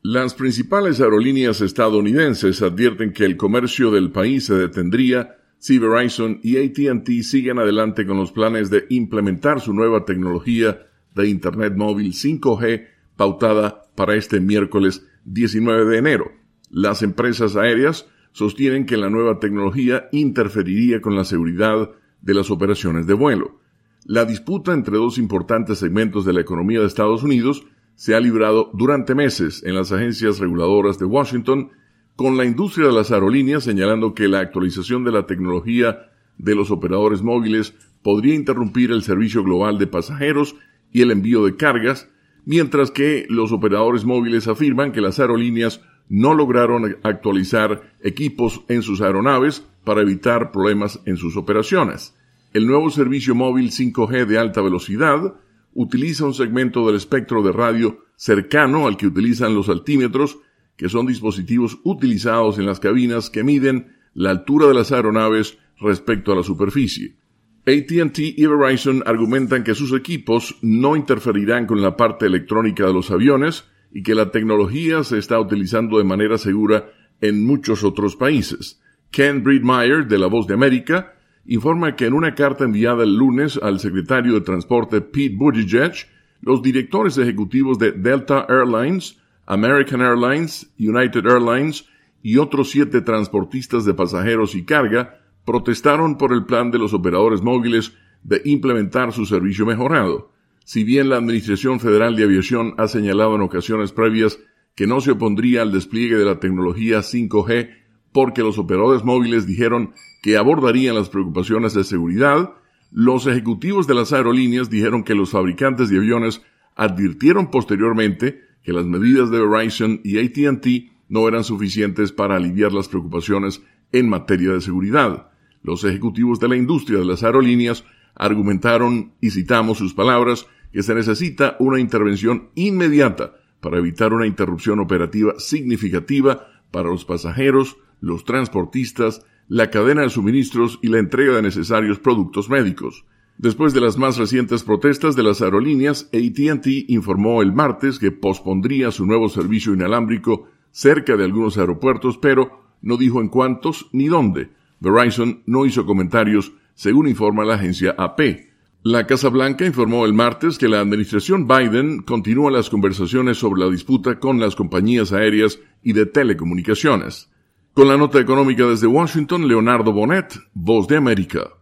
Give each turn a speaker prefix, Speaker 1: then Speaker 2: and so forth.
Speaker 1: Las principales aerolíneas estadounidenses advierten que el comercio del país se detendría si Verizon y AT&T siguen adelante con los planes de implementar su nueva tecnología de Internet móvil 5G pautada para este miércoles 19 de enero. Las empresas aéreas sostienen que la nueva tecnología interferiría con la seguridad de las operaciones de vuelo. La disputa entre dos importantes segmentos de la economía de Estados Unidos se ha librado durante meses en las agencias reguladoras de Washington, con la industria de las aerolíneas señalando que la actualización de la tecnología de los operadores móviles podría interrumpir el servicio global de pasajeros y el envío de cargas, mientras que los operadores móviles afirman que las aerolíneas no lograron actualizar equipos en sus aeronaves para evitar problemas en sus operaciones. El nuevo servicio móvil 5G de alta velocidad utiliza un segmento del espectro de radio cercano al que utilizan los altímetros, que son dispositivos utilizados en las cabinas que miden la altura de las aeronaves respecto a la superficie. AT&T y Verizon argumentan que sus equipos no interferirán con la parte electrónica de los aviones y que la tecnología se está utilizando de manera segura en muchos otros países. Ken Breedmeyer, de La Voz de América, informa que en una carta enviada el lunes al secretario de Transporte Pete Buttigieg, los directores ejecutivos de Delta Airlines, American Airlines, United Airlines y otros 7 transportistas de pasajeros y carga protestaron por el plan de los operadores móviles de implementar su servicio mejorado. Si bien la Administración Federal de Aviación ha señalado en ocasiones previas que no se opondría al despliegue de la tecnología 5G porque los operadores móviles dijeron que abordarían las preocupaciones de seguridad, los ejecutivos de las aerolíneas dijeron que los fabricantes de aviones advirtieron posteriormente que las medidas de Verizon y AT&T no eran suficientes para aliviar las preocupaciones en materia de seguridad. Los ejecutivos de la industria de las aerolíneas argumentaron, y citamos sus palabras, que se necesita una intervención inmediata para evitar una interrupción operativa significativa para los pasajeros, los transportistas, la cadena de suministros y la entrega de necesarios productos médicos. Después de las más recientes protestas de las aerolíneas, AT&T informó el martes que pospondría su nuevo servicio inalámbrico cerca de algunos aeropuertos, pero no dijo en cuántos ni dónde. Verizon no hizo comentarios, según informa la agencia AP. La Casa Blanca informó el martes que la administración Biden continúa las conversaciones sobre la disputa con las compañías aéreas y de telecomunicaciones. Con la nota económica desde Washington, Leonardo Bonet, Voz de América.